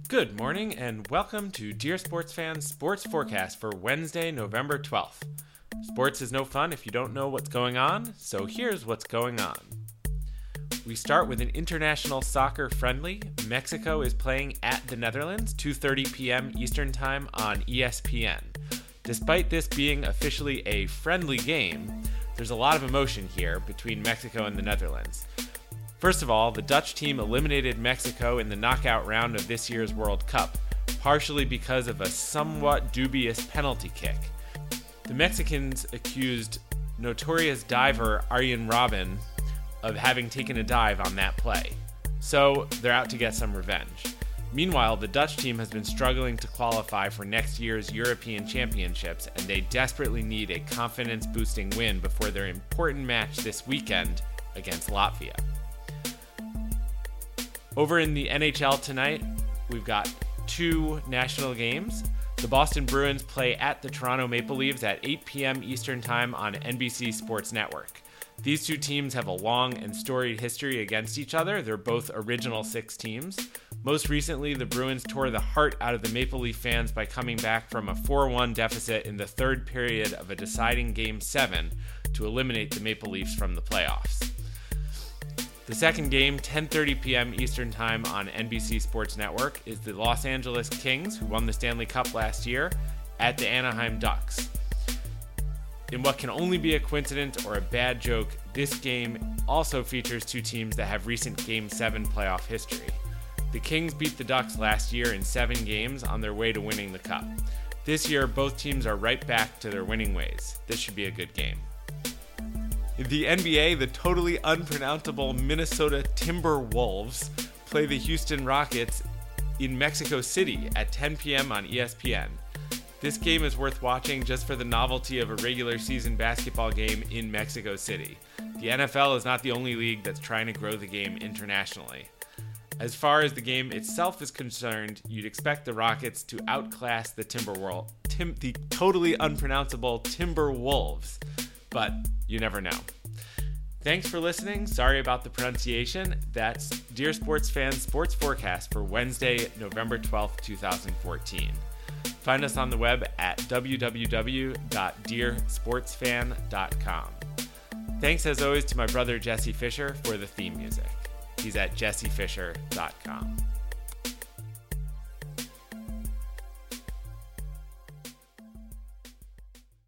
Good morning and welcome to Dear Sports Fans Sports Forecast for Wednesday, November 12th. Sports is no fun if you don't know what's going on, so here's what's going on. We start with an international soccer friendly. Mexico is playing at the Netherlands, 2:30 p.m. Eastern Time on ESPN. Despite this being officially a friendly game, there's a lot of emotion here between Mexico and the Netherlands. First of all, the Dutch team eliminated Mexico in the knockout round of this year's World Cup, partially because of a somewhat dubious penalty kick. The Mexicans accused notorious diver Arjen Robben of having taken a dive on that play, so they're out to get some revenge. Meanwhile, the Dutch team has been struggling to qualify for next year's European Championships, and they desperately need a confidence-boosting win before their important match this weekend against Latvia. Over in the NHL tonight, we've got two national games. The Boston Bruins play at the Toronto Maple Leafs at 8 p.m. Eastern Time on NBC Sports Network. These two teams have a long and storied history against each other. They're both Original Six teams. Most recently, the Bruins tore the heart out of the Maple Leaf fans by coming back from a 4-1 deficit in the third period of a deciding Game 7 to eliminate the Maple Leafs from the playoffs. The second game, 10:30 p.m. Eastern Time on NBC Sports Network, is the Los Angeles Kings, who won the Stanley Cup last year, at the Anaheim Ducks. In what can only be a coincidence or a bad joke, this game also features two teams that have recent Game 7 playoff history. The Kings beat the Ducks last year in 7 games on their way to winning the Cup. This year, both teams are right back to their winning ways. This should be a good game. In the NBA, the totally unpronounceable Minnesota Timberwolves play the Houston Rockets in Mexico City at 10 p.m. on ESPN. This game is worth watching just for the novelty of a regular season basketball game in Mexico City. The NFL is not the only league that's trying to grow the game internationally. As far as the game itself is concerned, you'd expect the Rockets to outclass the the totally unpronounceable Timberwolves, but you never know. Thanks for listening. Sorry about the pronunciation. That's Dear Sports Fans Sports Forecast for Wednesday, November 12th, 2014. Find us on the web at www.dearsportsfan.com. Thanks as always to my brother Jesse Fisher for the theme music. He's at jessefisher.com.